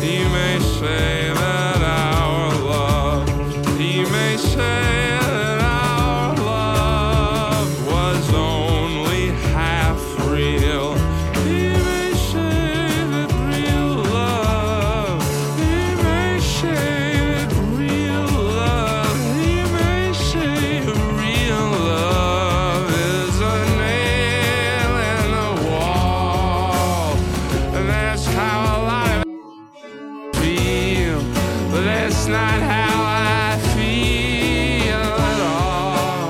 He may say that our love, he may say that our love was only half real. He may say that real love, he may say that real love, he may say real love is a nail in the wall. And that's how a lot of feel, but that's not how I feel at all.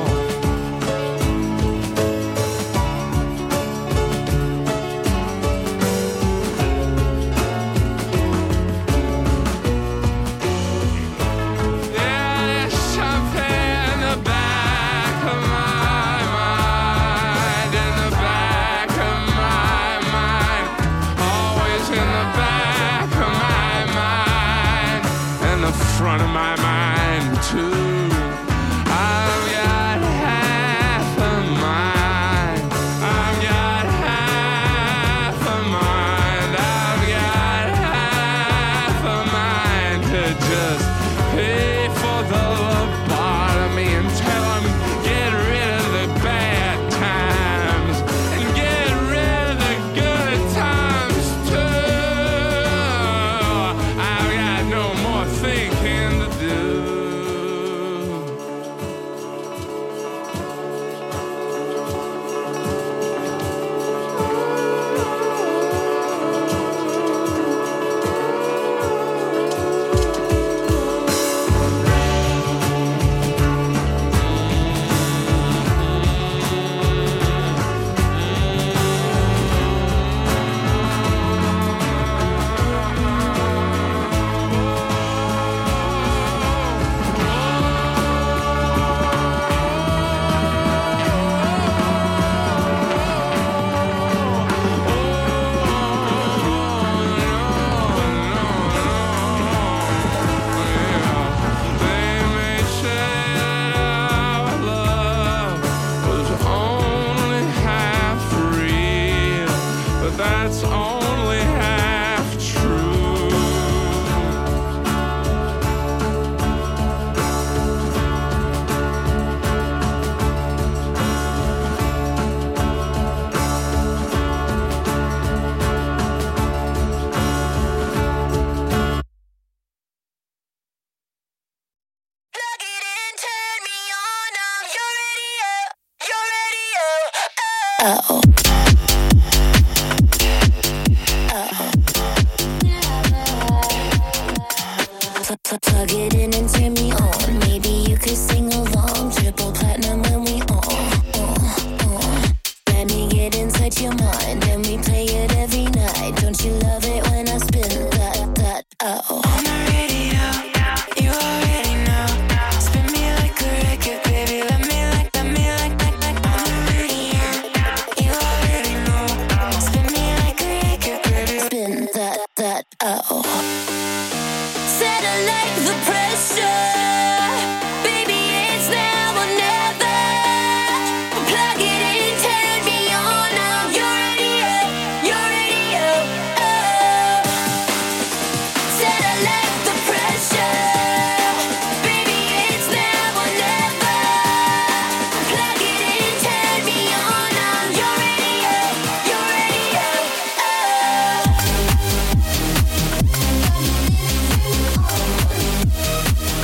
Yeah, there's something in the back of my mind, in the back of my mind, always in the back of my mind, and the front of my mind too. I've got half a mind. I've got half a mind. I've got half a mind to just pay for the lobotomy and tell them get rid of the bad times and get rid of the good times too. I've got no more thinking to do. They may say our love was only half real, but that's only half true. Plug it in, turn me on, I'm your radio, your radio. Uh-oh. Plug it in and turn me on. Maybe you could sing along. Triple platinum when we on. Let me get inside your mind and we play it every night. Don't you love it when I spin that? Oh. On the radio, you already know. Spin me like a record, baby. Let me like. On the radio, you already know. Spin me like a record, baby. Spin that. Oh. Satellite the pressure. Baby, it's now or never. Plug it in, turn me on. I'm your radio, your radio. Oh. Satellite the pressure. Baby, it's now or never. Plug it in, turn me on. I'm your radio, your radio. Oh.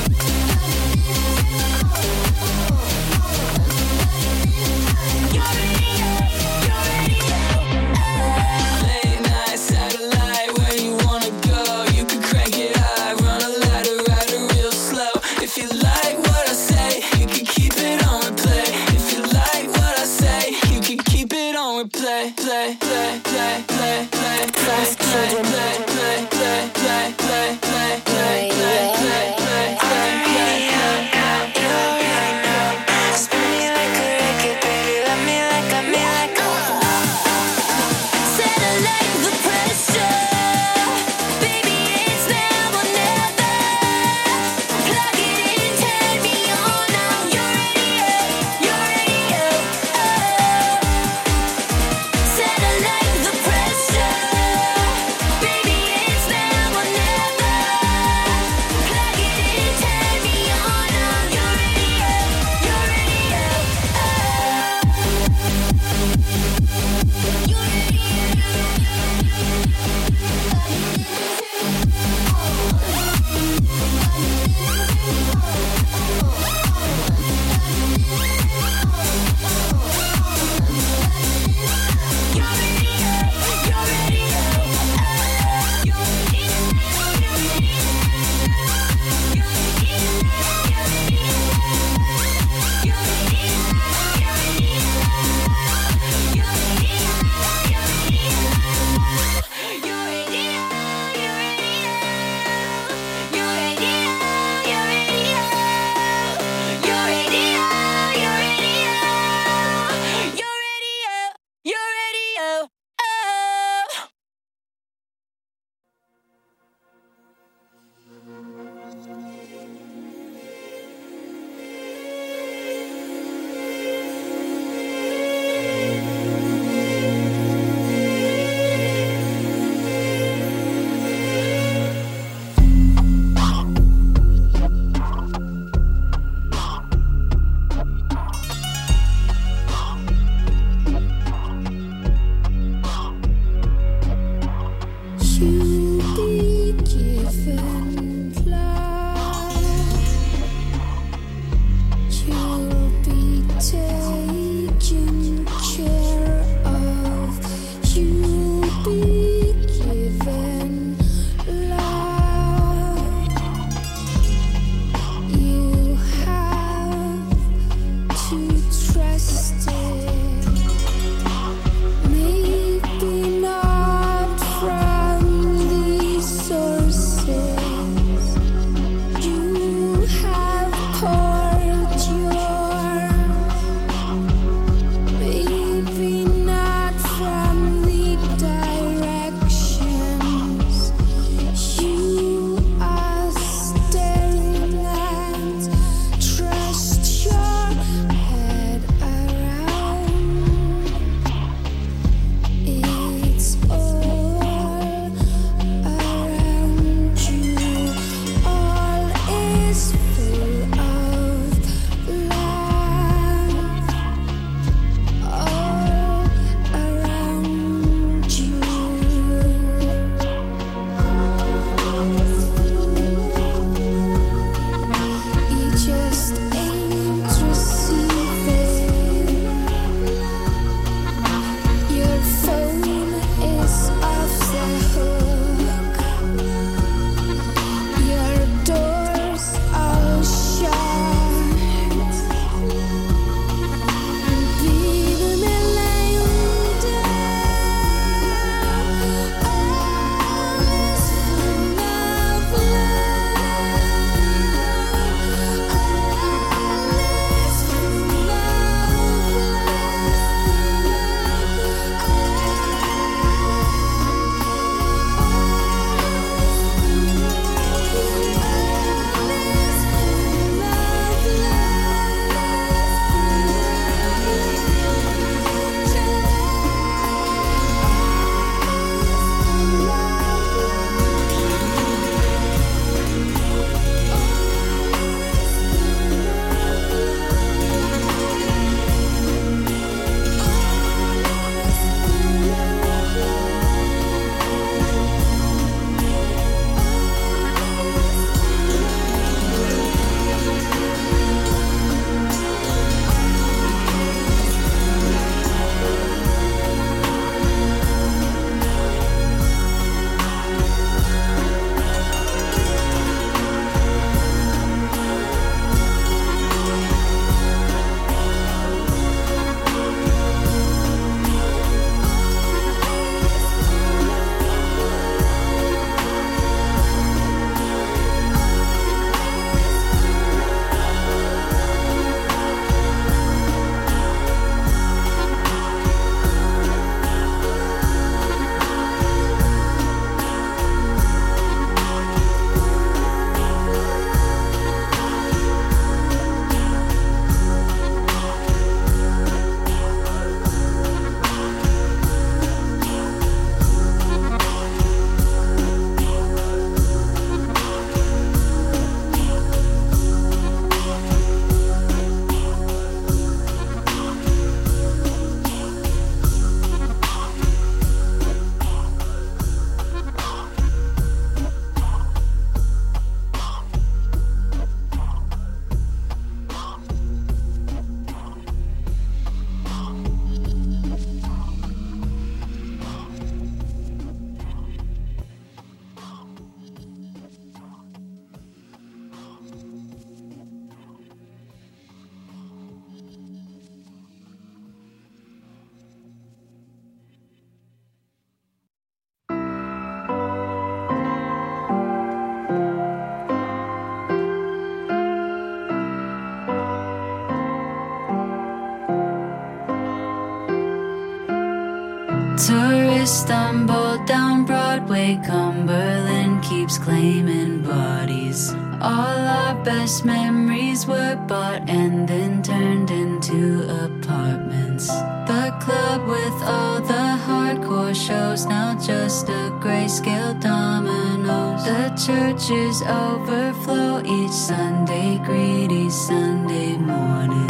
stumbled down Broadway, Cumberland keeps claiming bodies. All our best memories were bought and then turned into apartments. The club with all the hardcore shows, now just a grayscale dominoes. The churches overflow each Sunday, greedy Sunday morning.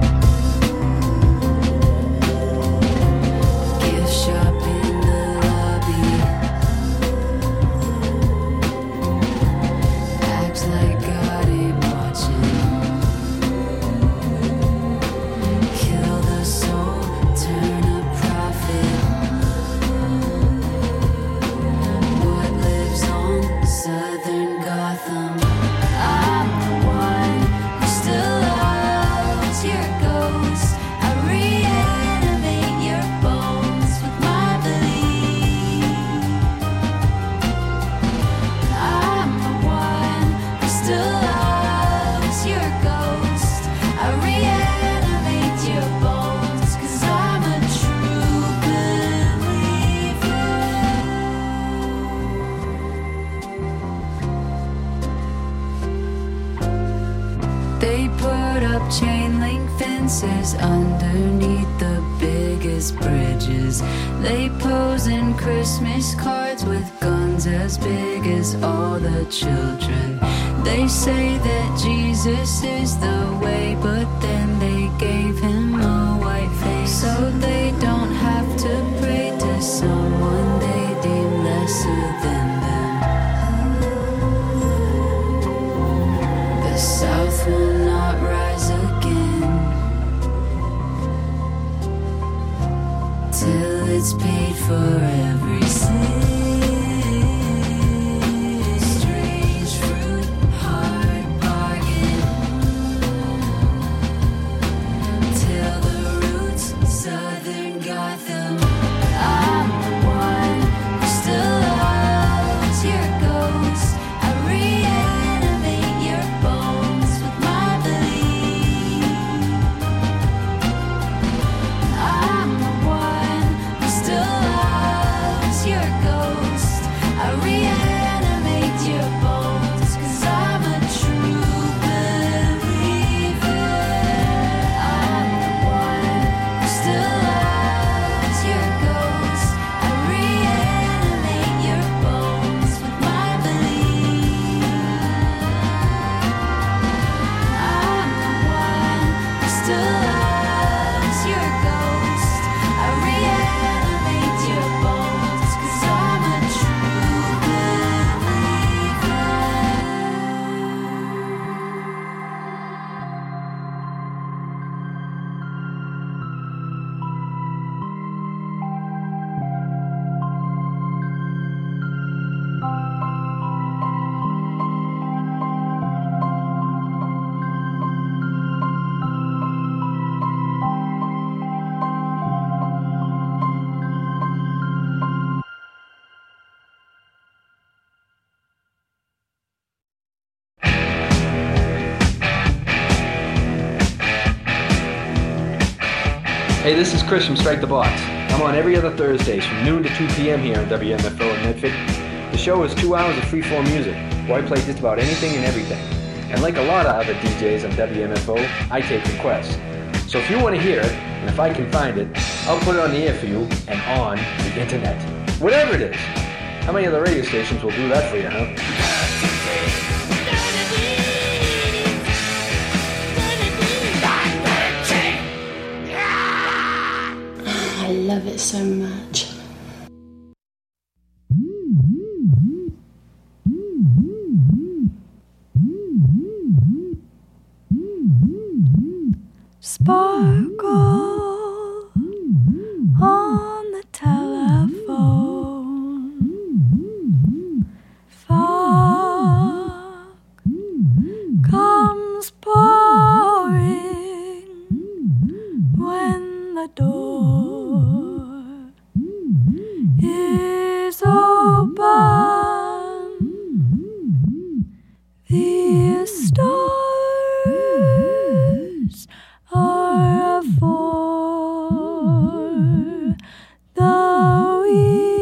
Underneath the biggest bridges, they pose in Christmas cards with guns as big as all the children. They say that Jesus is the way, but then they gave him a white face, so they don't have to pray to someone they deem lesser than them. The South will not rise again till it's paid for every sin. Strange fruit, hard bargain, till the roots, Southern Gotham. I'm the one who still loves your ghost. I reanimate your bones with my belief. I'm the one who still loves your ghost. I reanimate your bones, 'cause I'm a true believer. I'm the one who still loves your ghost. I reanimate your bones with my belief. I'm the one who still loves your ghost. I reanimate your bones, 'cause I'm a true believer. Hey, this is Chris from Strike the Box. I'm on every other Thursdays from noon to 2 p.m. here on WMFO in Medford. The show is 2 hours of free-form music, where I play just about anything and everything. And like a lot of other DJs on WMFO, I take requests. So if you want to hear it, and if I can find it, I'll put it on the air for you and on the internet. Whatever it is. How many other radio stations will do that for you, huh? I love it so much. Sparkle on the telephone. Fog comes pouring when the door is open. The stars are for the weak.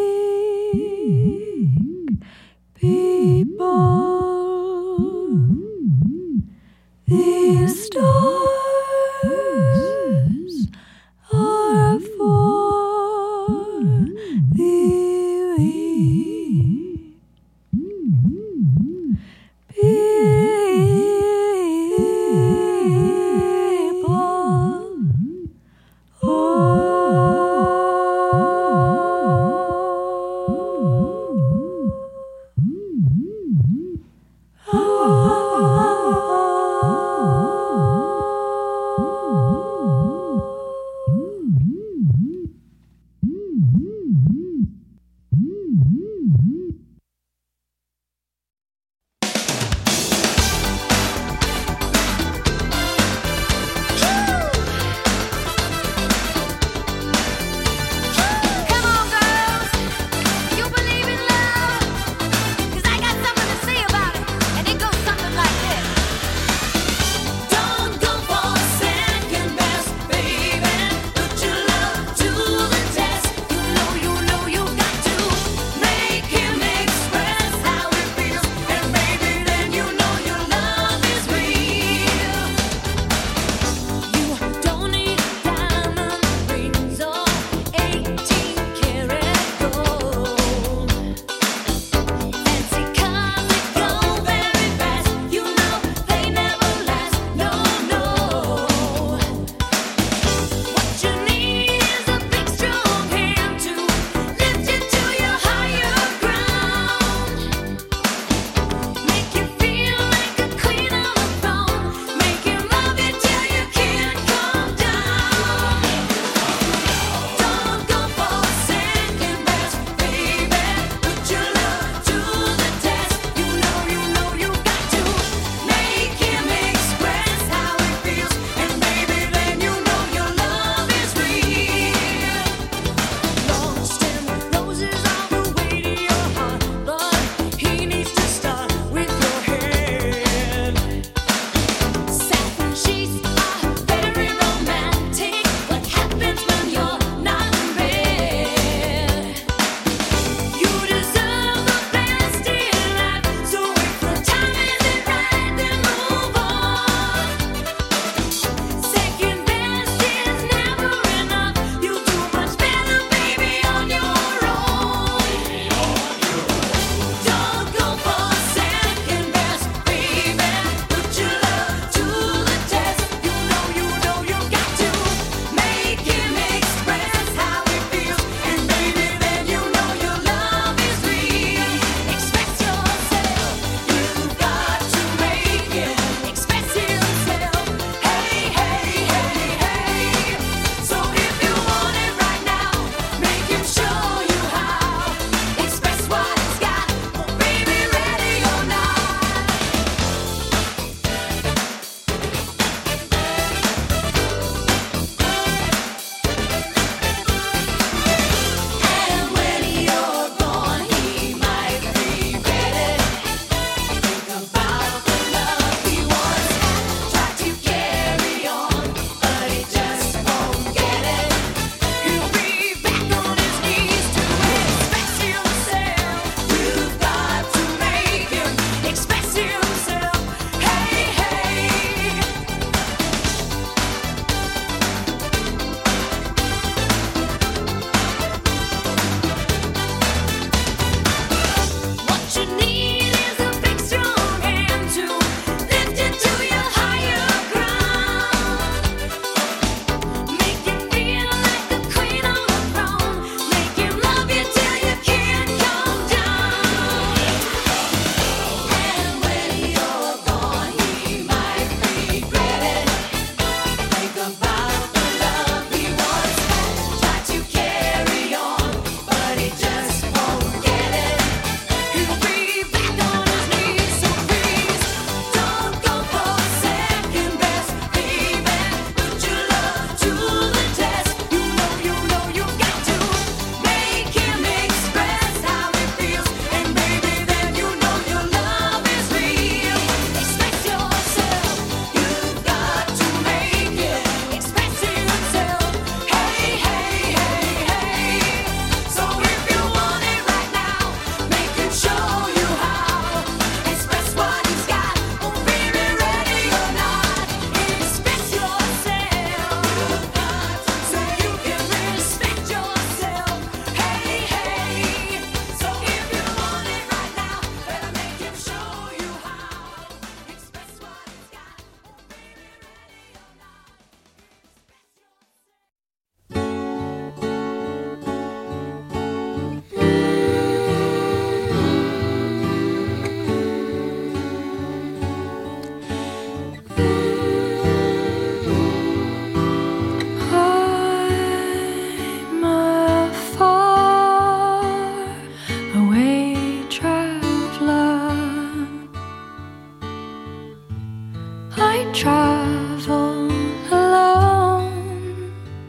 I travel alone,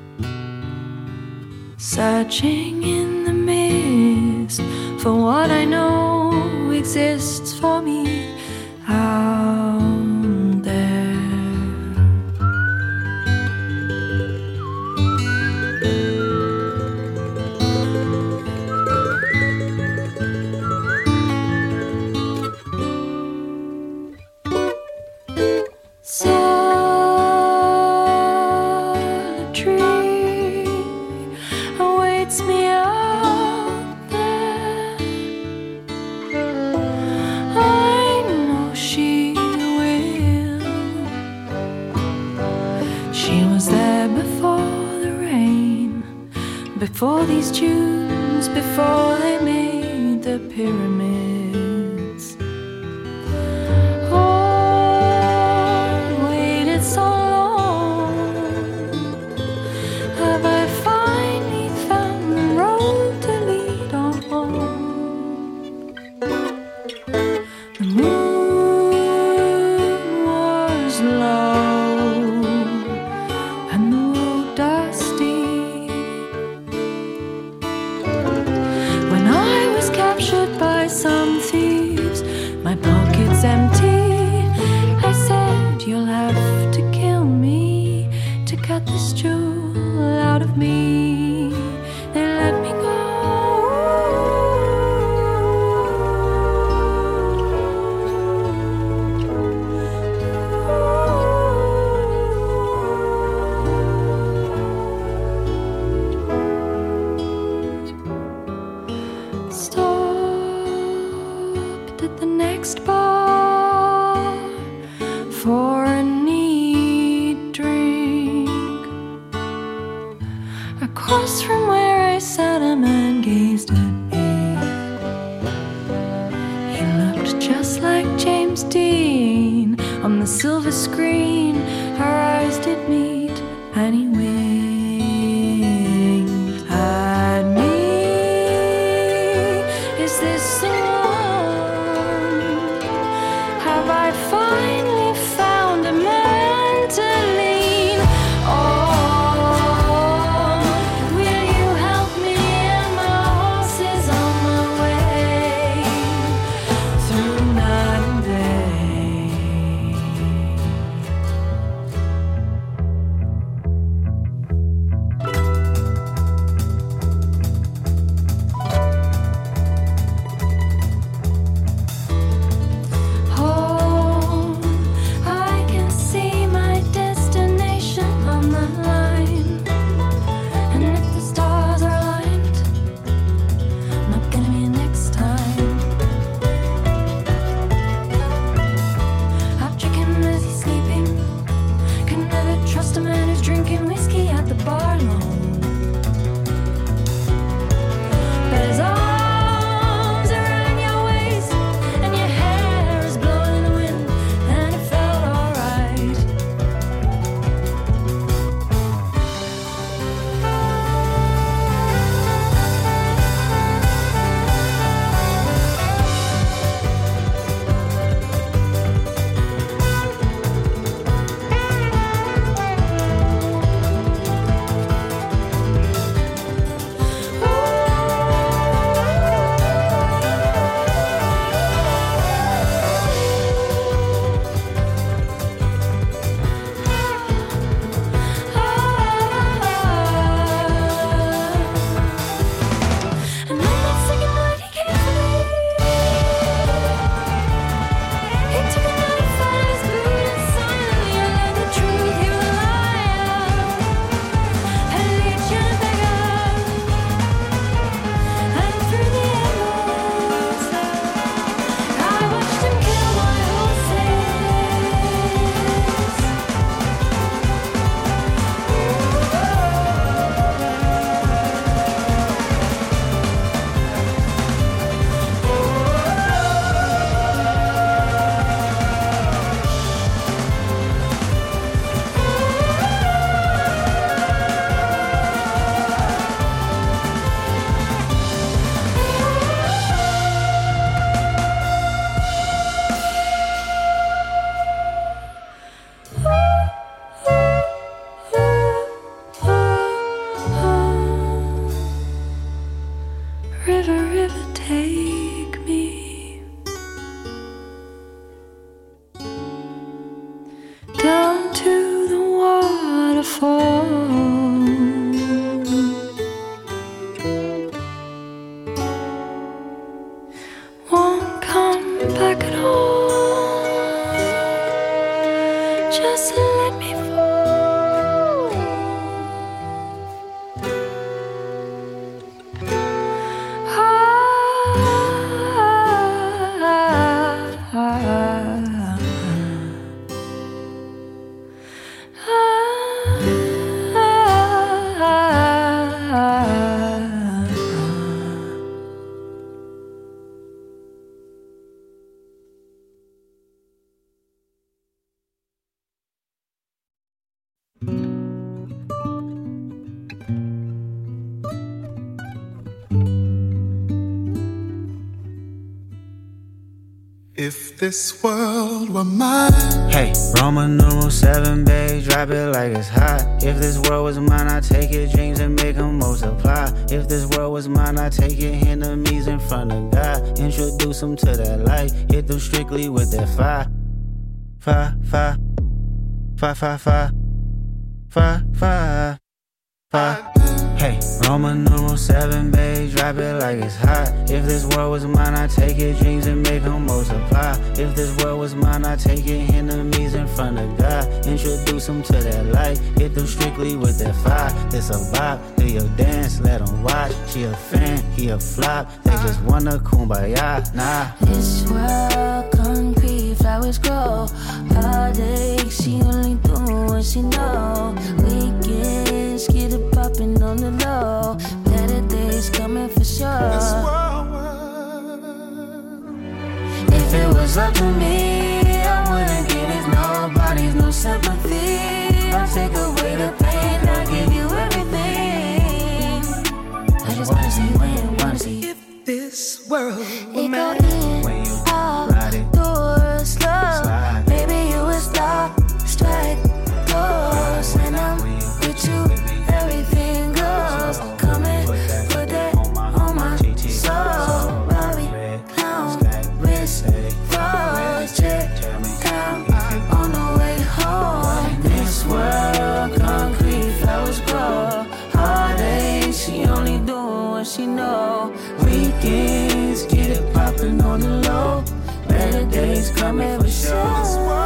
searching in the mist for what I know exists for me out there. Solitary awaits me out there. I know she will. She was there before the rain, before these dunes, before they made the pyramids. Oh, waited so long. Have I finally found the road to lead on home? The moon was low and the road dusty when I was captured by some thieves, my pockets empty. I said, you'll have to kill me to cut this jewel out of me. They let me go. Stopped at the next bar for a neat drink. Across from where I sat, a man gazed at me. He looked just like James Dean on the silver screen. Our eyes did meet and he winked at me. Is this the one? Have I finally found a man to lean on? Will you help me? And my horse is on my way through night and day. fall. Won't come back at all. Just let me fall. If this world were mine. Hey, Roman numeral 7, babe, drop it like it's hot. If this world was mine, I'd take your dreams and make them multiply. If this world was mine, I'd take your enemies in front of God. Introduce them to that light, hit them strictly with that fire. Fire, fire, fire, fire, fire, fire, fire, fire. Hey, Roman numeral 7, babe, drop it like it's hot. If this world was mine, I'd take your dreams and make them multiply. If this world was mine, I'd take your enemies in front of God. Introduce them to that light, hit them strictly with that fire. This a bop, do your dance, let them watch. She a fan, he a flop, they just wanna kumbaya, nah. This world, concrete, flowers grow. Heartache, she only do what she know. Weekends, get it poppin' on the low. Better days coming for sure. If it was up to me, I wouldn't give it nobody's no sympathy. I'll take away the pain, I'll give you everything. I just wanna see when you wanna see. If this world were It mine. go in, out, door, slow. Maybe you would stop, strike, close. And I'm with you, everything goes. Come and put that on my soul. Bobby, clown, wrist, froze, check, down, on the way home. This world, concrete, flowers grow. Heartache, she only doing what she know. Weekends, get it poppin' on the low. Better days coming for sure.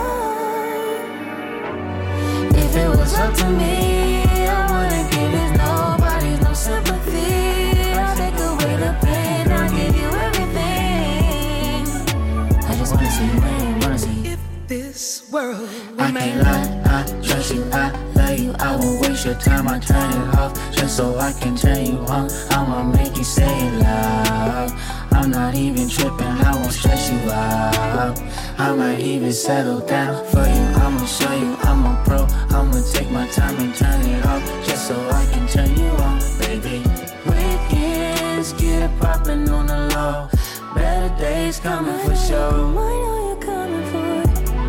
If it was up to me, I wouldn't give it nobody's no sympathy. I'll take away the pain, I'll give you everything. I just wanna see when you wanna see. If this world were I can't lie, I trust you, I love you. I won't waste your time, I turn it off just so I can turn you on. I'ma make you say it loud. I'm not even tripping, I won't stress you out. I might even settle down for you. I'ma show you I'm a pro. I'ma take my time and turn it off just so I can turn you on, baby. Weekends, get it poppin' on the low. Better days coming for sure. I know you're coming for it.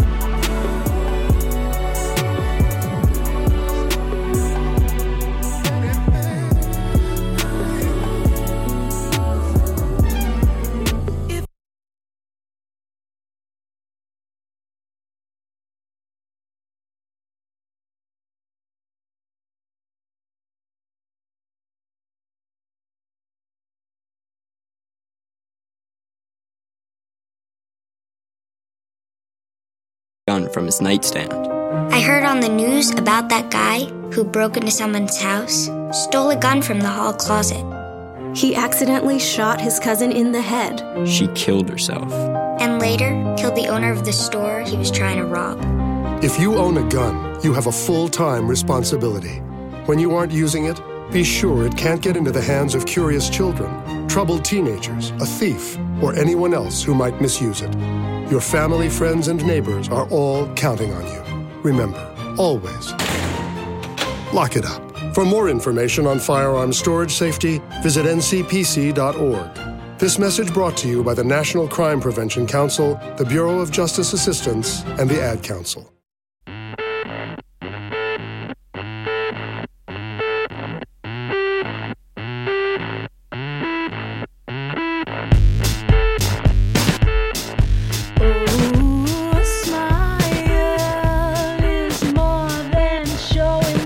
Gun from his nightstand. I heard on the news about that guy who broke into someone's house, stole a gun from the hall closet. He accidentally shot his cousin in the head. She killed herself. And later, killed the owner of the store he was trying to rob. If you own a gun, you have a full-time responsibility. When you aren't using it, be sure it can't get into the hands of curious children, troubled teenagers, a thief, or anyone else who might misuse it. Your family, friends, and neighbors are all counting on you. Remember, always, lock it up. For more information on firearms storage safety, visit ncpc.org. This message brought to you by the National Crime Prevention Council, the Bureau of Justice Assistance, and the Ad Council. Ooh, a smile is more than showing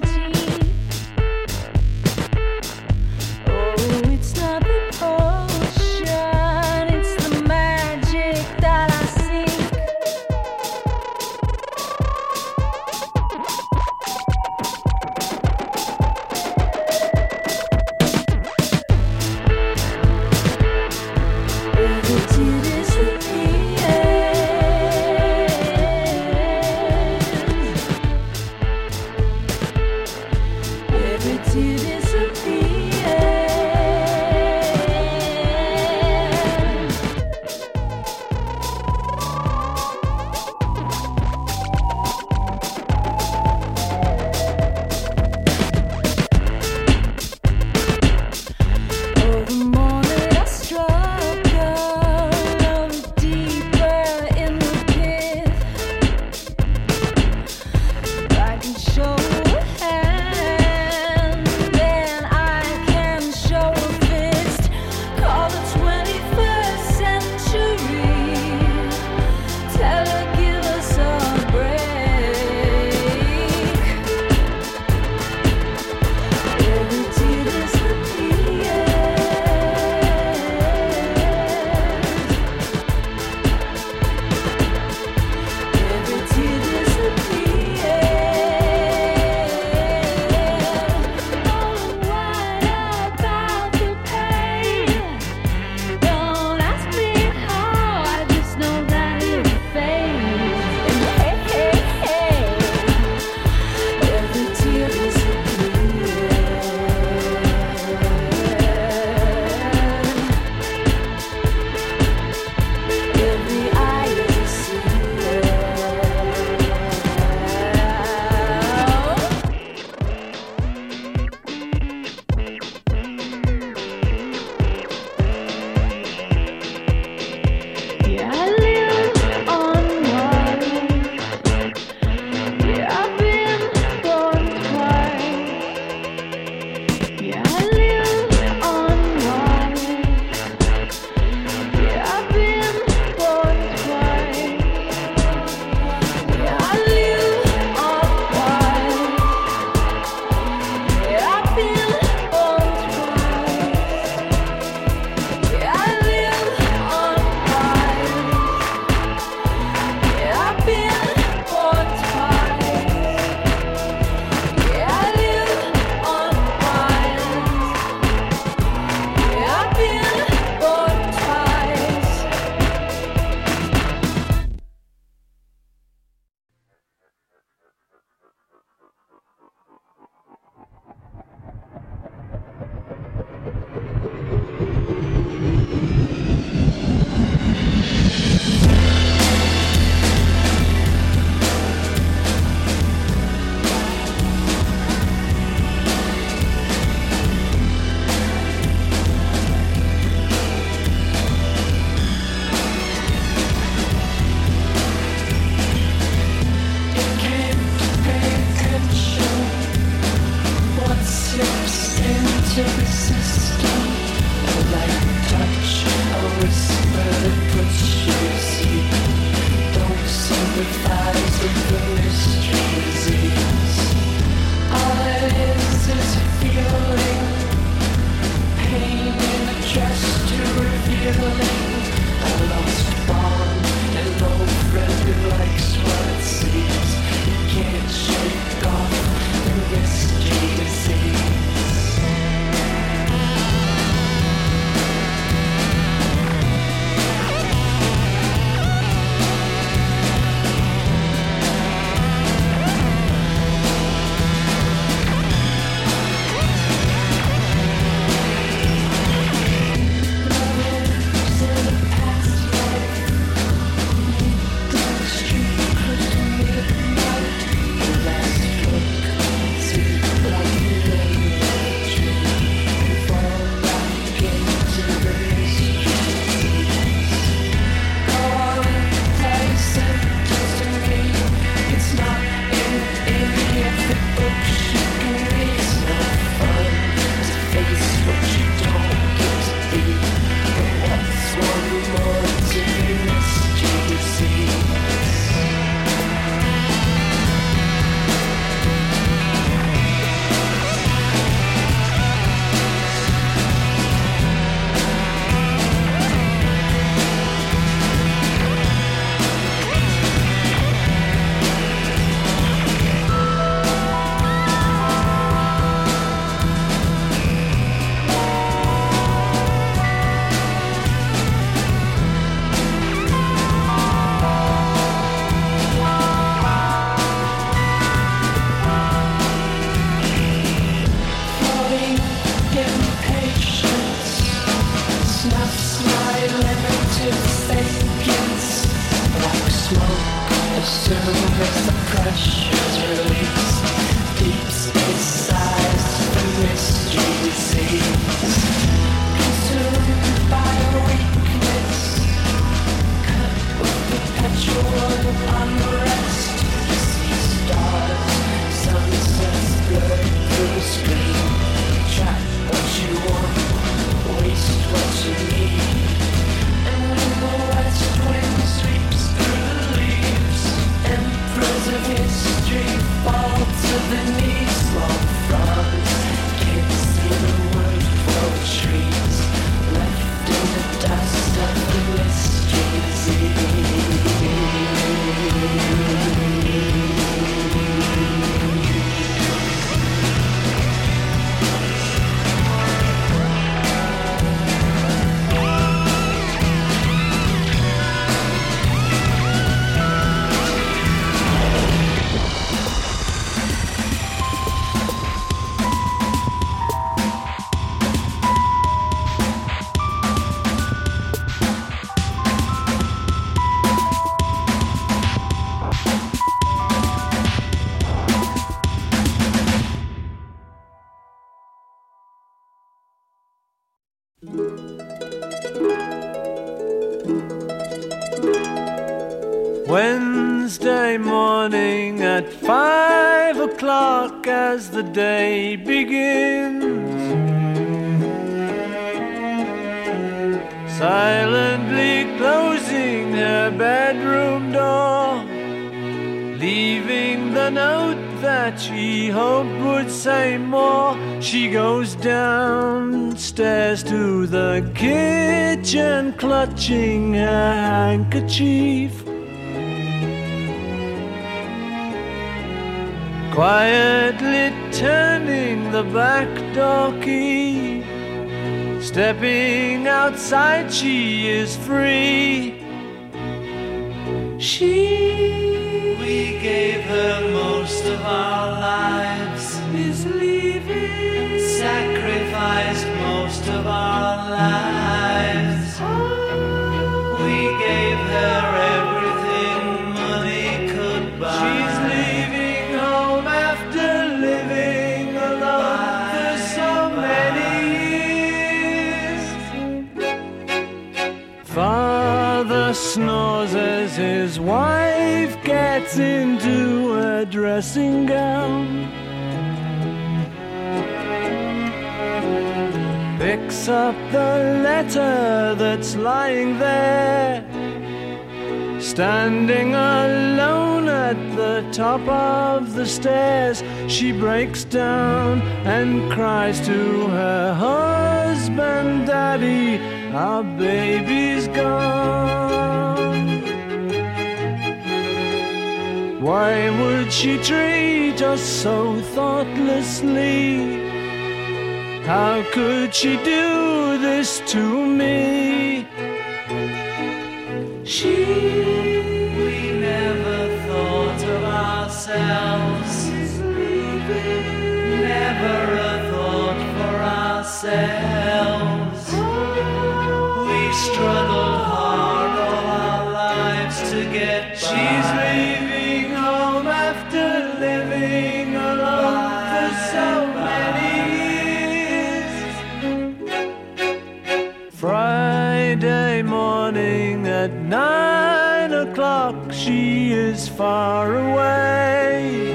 soon as the pressure's released, deep space sighs the mystery seas, consumed by a weakness, cut with perpetual unrest. You see stars, sunsets blurred through the screen. Trap what you want, waste what you need. And when the west wind sweeps through the leaves, emperors of history fall to the knees. Small frogs can't see the word for trees, left in the dust of the mystery sea. Wednesday morning at 5 o'clock as the day begins, silently closing her bedroom door, leaving the note that she hoped would say more. She goes downstairs to the kitchen, clutching her handkerchief, quietly turning the back door key. Stepping outside, she is free. We gave her most of our lives, is leaving, sacrificed most of our lives. We gave her everything money could buy. She's leaving home after living alone for so many years. Father snores as his wife gets into a dressing gown, picks up the letter that's lying there, standing alone at the top of the stairs. She breaks down and cries to her husband, "Daddy, our baby's gone." Why would she treat us so thoughtlessly? How could she do this to me? We never thought of ourselves, never a thought for ourselves. We struggled hard all our lives to get by. She's leaving home after living alone for so many years. Friday morning at 9 o'clock, she is far away,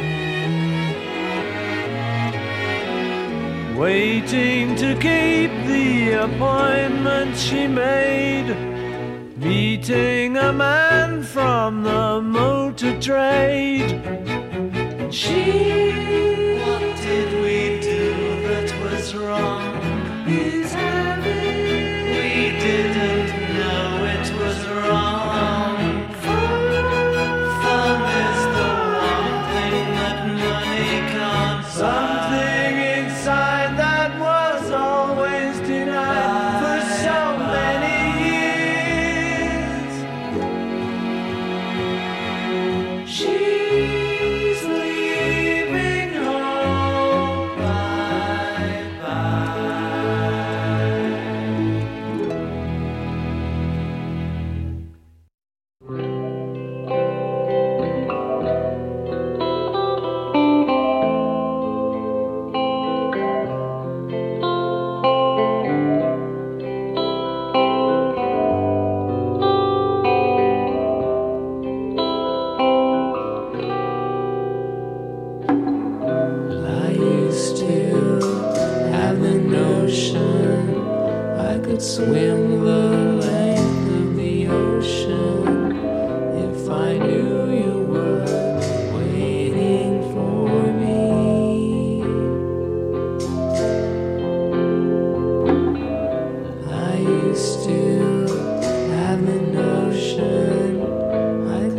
waiting to keep the appointment she made, meeting a man from the motor trade. What did we do that was wrong? He's having. We didn't know it was wrong. Fun is the one thing that money can't buy. Something inside that was always denied for so many years. She's leaving home, bye-bye.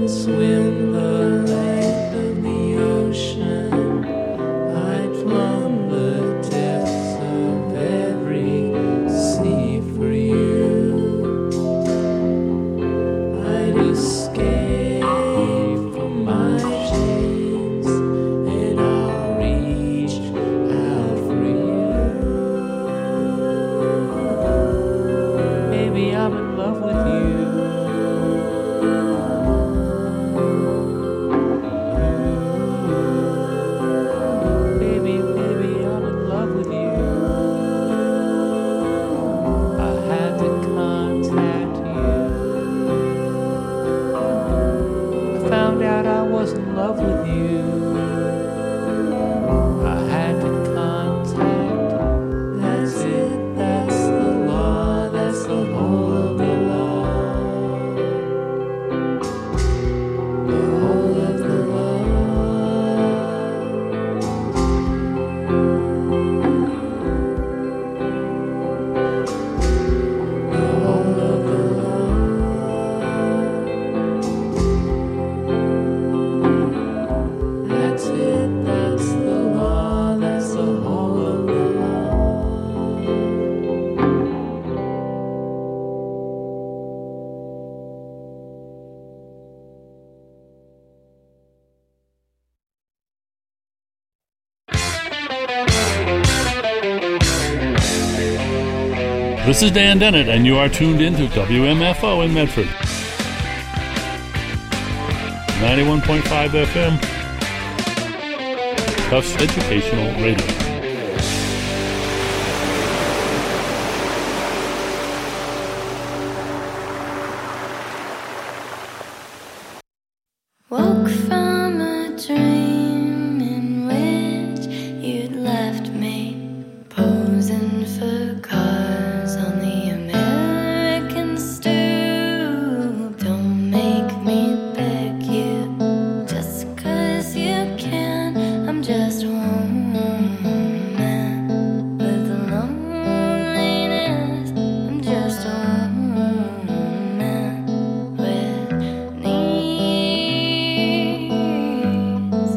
and swim the length of the ocean. I'd plumb the depths of every sea for you. I'd escape from my chains, and I'll reach out for you. Maybe I'm in love with you. This is Dan Dennett, and you are tuned in to WMFO in Medford. 91.5 FM. Tufts Educational Radio. Woke from a dream in which you'd left me posing for cars on the American stoop. Don't make me beg you just 'cause you can. I'm just a woman with loneliness. I'm just a woman with needs.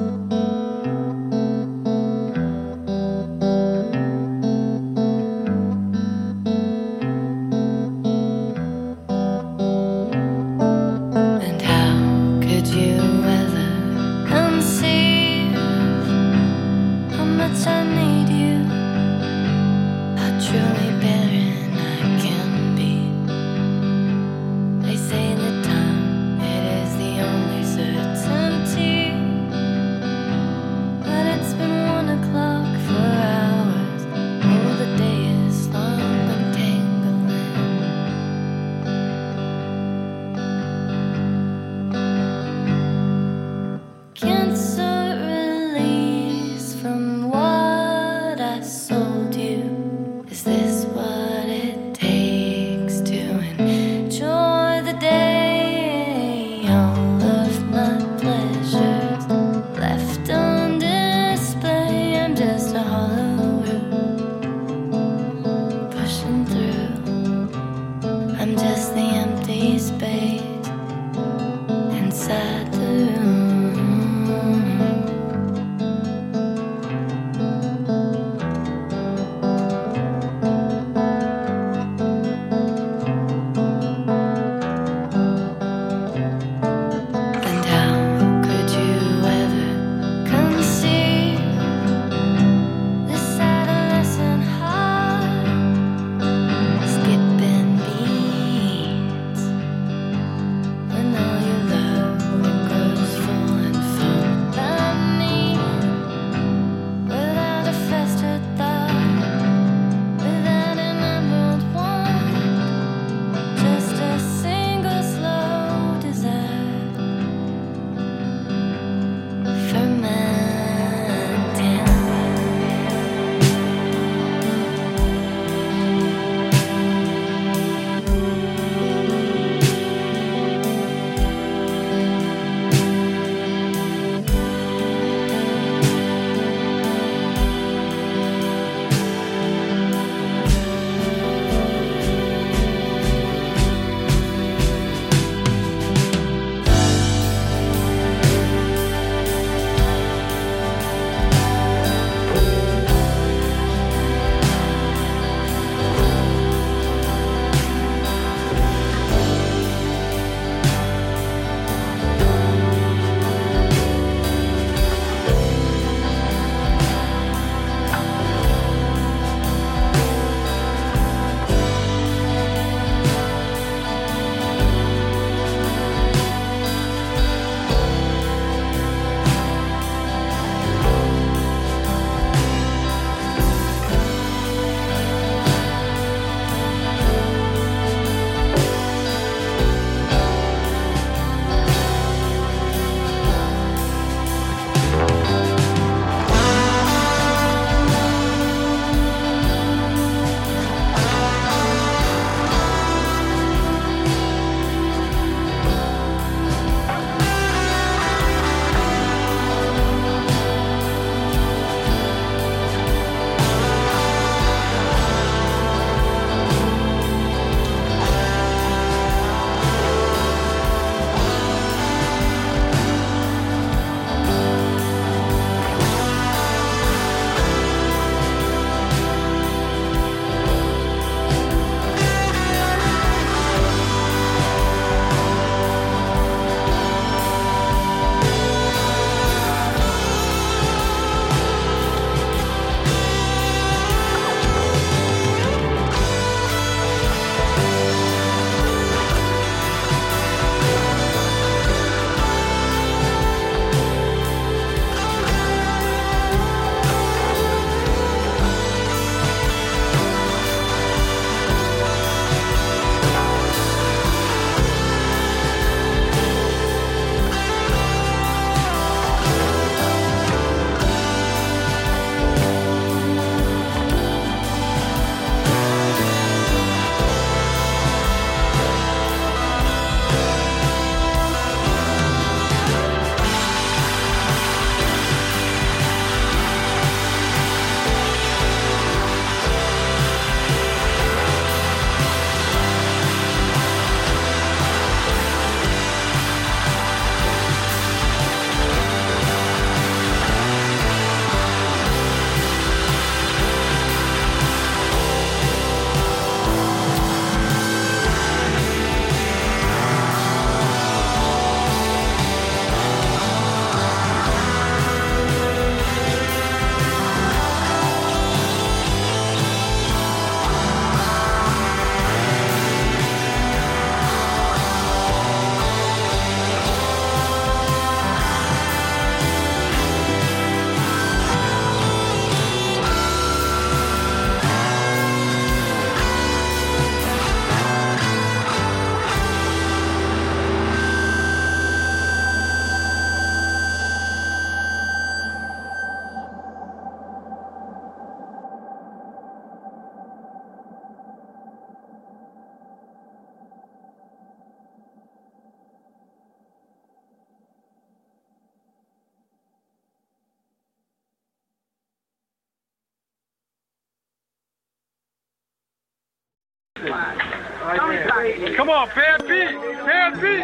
Come on, bad beat. Bad beat.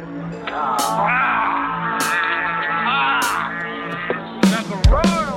That's a royal.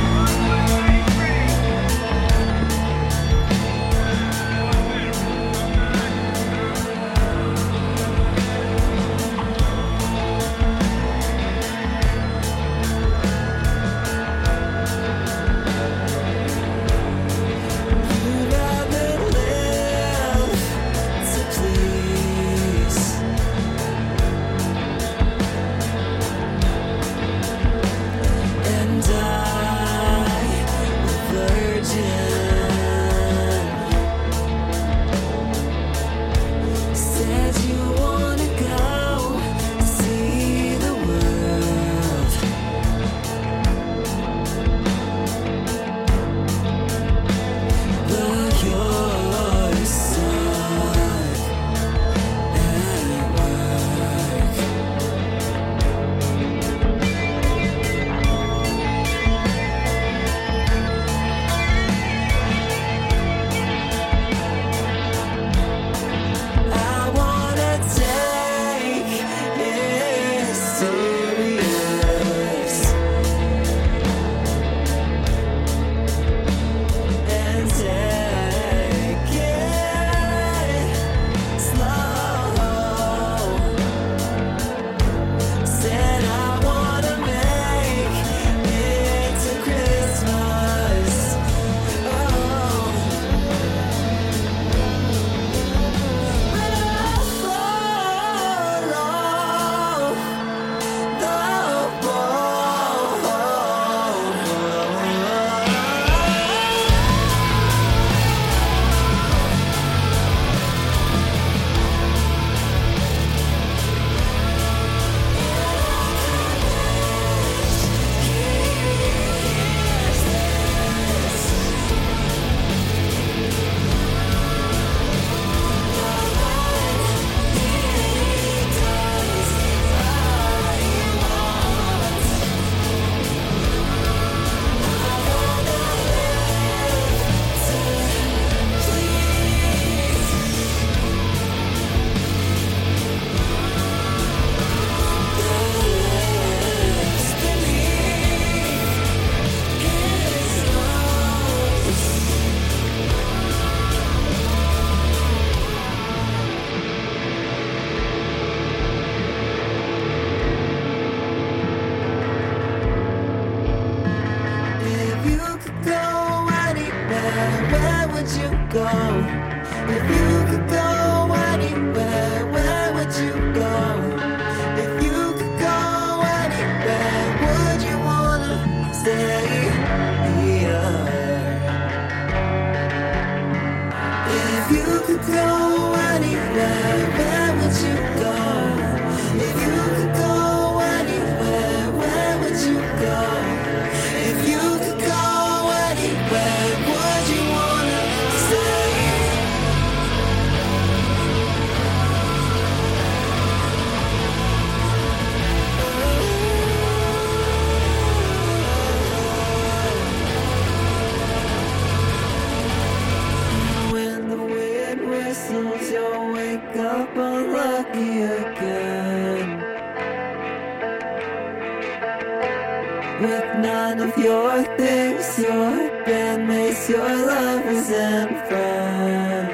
With none of your things, your bandmates, your lovers and friends.